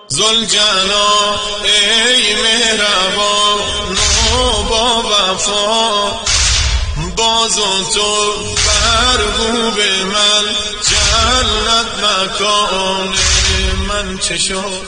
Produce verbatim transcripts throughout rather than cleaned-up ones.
ذوالجلال ای مهربان و با وفا، باز و تو برگو به من جنت مکان من چه شد.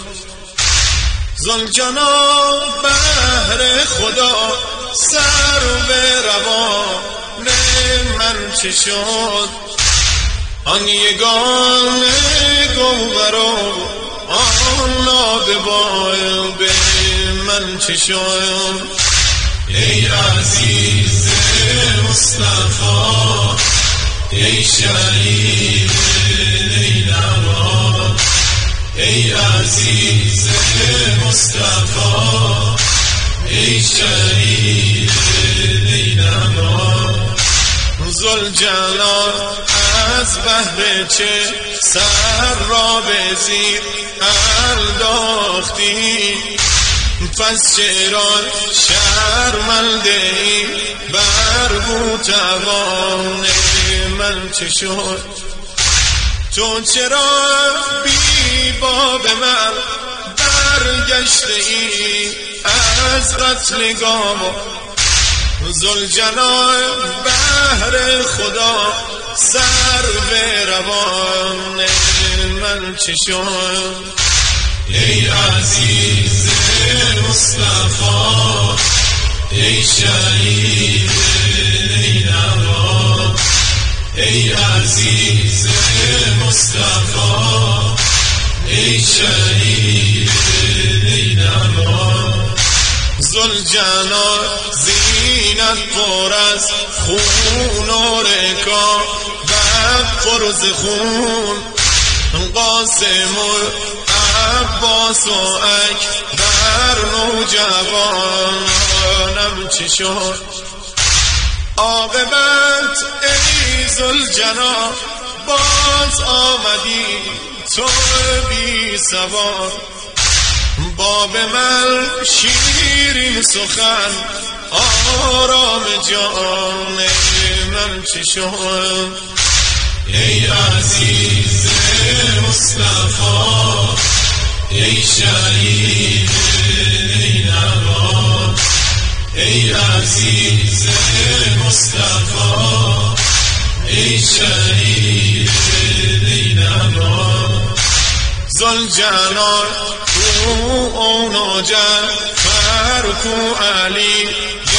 ذوالجلال بهر خدا سر به روان من چه شد. آن یگانه گوهر و آن ناببال به من چه شد. ای عزیز مصطفی، ای شهید نینوا، ای عزیز مصطفی، ای شهید نینوا. ذوالجلال از بهر چه سر را به زیر انداختی، پس چرا شرمنده ای برگو توان من چه شد. تو چرا بی باب من برگشته ای از قتل گام. ذوالجلال بهر خدا سر به روان من چه شد. ای عزیز مصطفی، ای شهید نینوا، ای عزیز مصطفی، ای شهید نینوا. ذوالجلال زینت پر از خون و رکا و قرض خون، قاسم و عباس و اکبر نوجوانم چه شد. عاقبت ای ذوالجلال باز آمدی تو بی سوار، باب من شیرین سخن آرام جان من چه شد. ای عزیز مصطفی، ای شهید نینوا، ای عزیز مصطفی، ای شهید نینوا. ذوالجلال کو اونو جعفر کو علی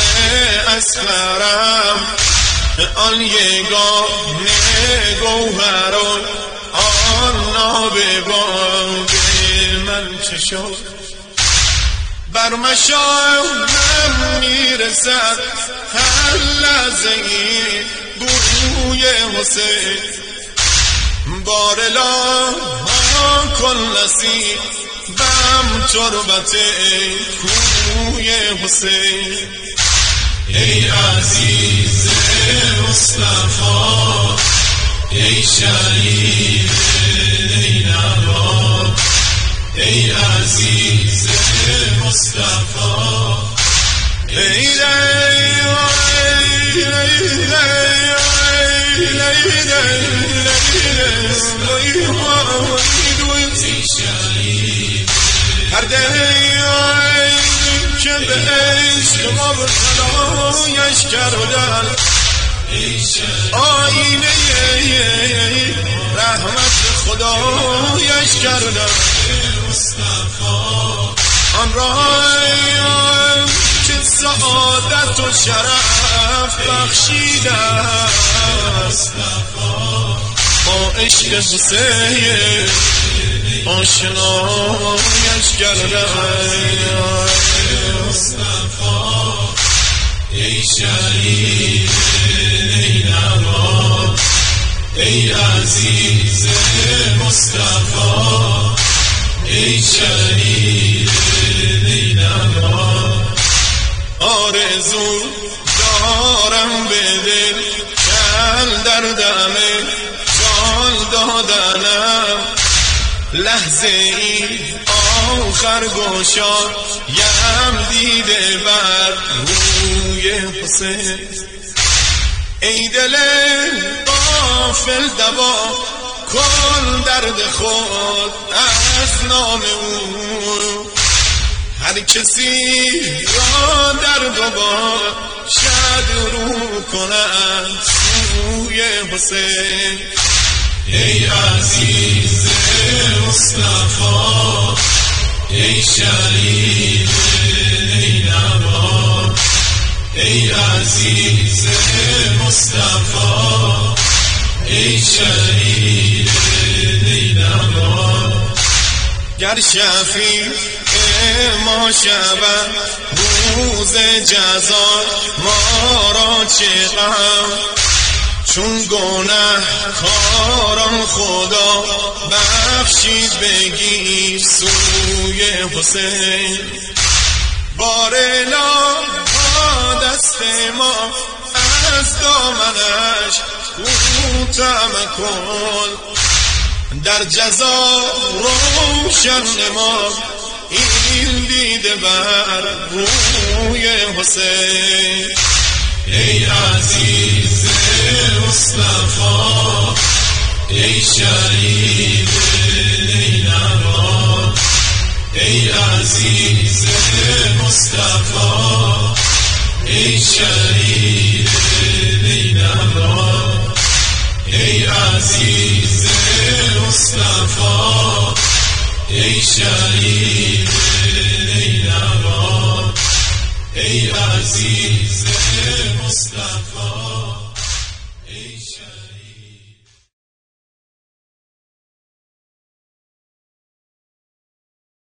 اصغرم، آن یگانه گوهران آن ناببان من چه شد. بر مشامم میرسد هر لحظه ای بوی حسین، بارلا کن نصیب بم تربت کوی حسین. ای عزیز مصطفی، ای شهید نینوا، ای عزیز مصطفی، ای هر دهی که به عشق مبتلایش کردن، آینه رحمت خدایش کردن. آن راه که سعادت و شرف بخشیدن، با عشق حسین آشنایش کردن. ای شهید نینوا، ای عزیز مصطفی، ای شهید نینوا. آرزو دارم به دل کل در دم جان دادنم، لحظه ای آخر گشاد یم دیده بر روی حسین. ای دل غافل دوا کن درد خود از نام او، هر کسی را در دوبار شد رو کند سوی حسین. ای عزیز مصطفی، ای شهید نینوا، ای عزیز مصطفی، ای شهید نینوا. گر شفیع ما شود روز جزا، ما را چه غم چون گناه کاران خدا بخشید بگیر سوی حسین. بارلا با دست ما از دامنش کوتاه مکن، در جزا روشن نما این دیده بر روی حسین. ای عزیز مصطفی، ای شهید نینوا، ای عزیز مصطفی، ای شهید نینوا، ای عزیز مصطفی، ای شهید نینوا، ای عزیز مصطفی، ای شهید